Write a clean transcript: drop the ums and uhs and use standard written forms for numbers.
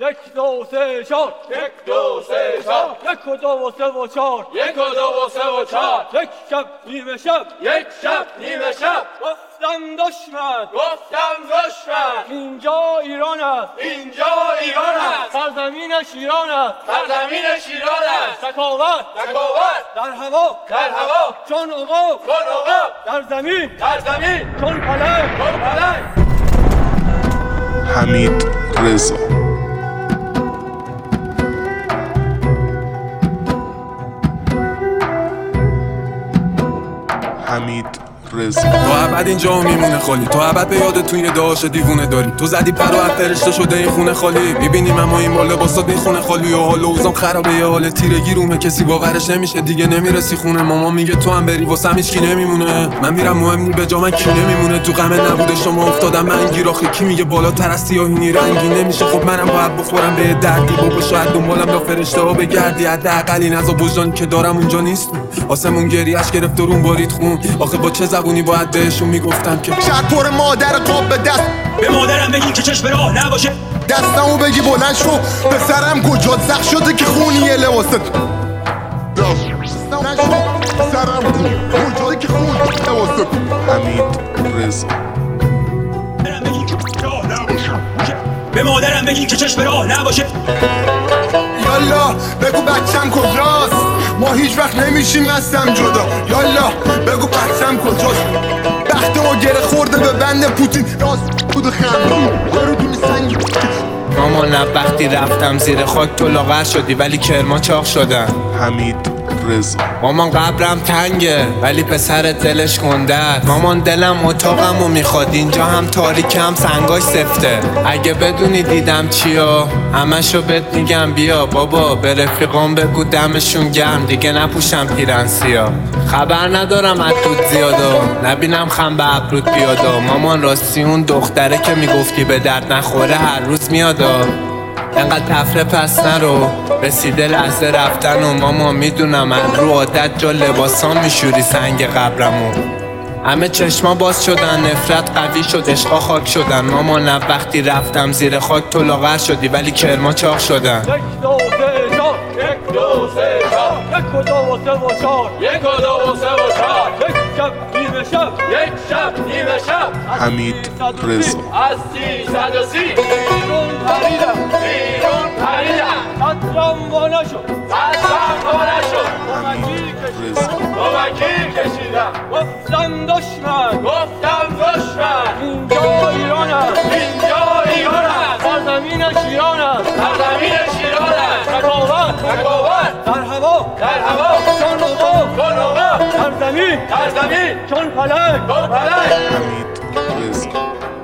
یک دو سه چهار، یک دو سه چهار، یک و دو و سه و چهار، یک و دو و سه و چهار، یک شب نیمه شب، یک شب نیمه شب، گفتم دشمن، گفتم دشمن، اینجا ایران است، اینجا ایران است، سرزمین شیران است، سرزمین شیران است، تکاور تکاور در هوا، در هوا، چون عقاب چون عقاب در زمین، در زمین، چون پلنگ چون پلنگ. حمید رضا. حمید رضا. تو ابد اینجا میمونه خالی، تو ابد به یادتون یه داشته دیوونه داری. تو زدی پر و فرشته شده این خونه خالی. میبینیم اما این بالا لباسات این خونه خالی و حال اوزام خرابه، یه حال تیرگی رومه، کسی باورش نمیشه دیگه نمیرسی خونه. ماما میگه تو هم بری واسم هیچ کی نمیمونه. من میرم مهم نی به جا من کی نمیمونه. تو غم نبوده شما افتادم من گیر، آخه کی میگه بالاتر از سیاهی رنگی نمیشه. خب منم باید بخورم به دردی، بابا شاید دنبالم دا فرشته ها بگردی. حداقل این عذاب وجدانی که دارم اونجا نیست. آسمون گریه‌اش گرفت و روم بارید خون. آخه با چه زبونی باید بهشون میگفتم که شکر مادر قاب به دست، به مادرم بگی که چشم راه نباشه، دستمو بگی بلند شو پسرم کجا زخ شده که خونی یه لباست. دستمو نشو پسرم کجا که خونی لباست. حمید رضا. به مادرم بگی که چشم راه نباشه. یالا بگو بچم کجاست، ما هیچ وقت نمیشیم قسم جدا. یالا بگو بچم کجاست، بختمو گره خورده به بند پوتین، راست بود خندون برو دونی سنگی. مامان وقتی رفتم زیر خاک تو لاغر شدی ولی کرما چاق شدن. حمید رضا. مامان قبرم تنگه ولی پسرت دلش گنده است. مامان دلم اتاقمو میخواد، اینجا هم تاریک هم سنگاش سفته. اگه بدونی دیدم چیا همشو بهت میگم. بیا بابا به رفیقام بگو دمشون گرم، دیگه نپوشم پیرنسیا. خبر ندارم از دود زیادا، نبینم خم به ابرود بیادا. مامان راستی اون دختره که میگفتی به درد نخوره هر روز میادا. انقدر تفره پس نرو، رسیده لحظه رفتن و ماما میدونم من رو عادت جا لباسام میشوری سنگ قبرمو. همه چشما باز شدن، نفرت قوی شد، عشقا خاک شدن. ماما نه وقتی رفتم زیر خاک تو لاغر شدی ولی کرما چاق شدن. یک دو سه چهار، یک دو سه چهار، یک و دو و سه و چهار، یک و دو و سه و چهار، یک شب نیمه شب، یک شب نیمه شب، حمید رضا. از 330 بیرون پریدم، بیرون پریدم، صدرم وا نشد، صدرم وا نشد، کمکی رضا. کمکی کشیدم، گفتم دشمن، گفتم دشمن، اینجا ایران است، اینجا ایران است، سرزمین شیران است، سرزمین شیران است، تکاور تکاور در هوا، در هوا، چون عقاب چون عقاب در زمین، در زمین، چون پلنگ. چون پلنگ. حمید رضا.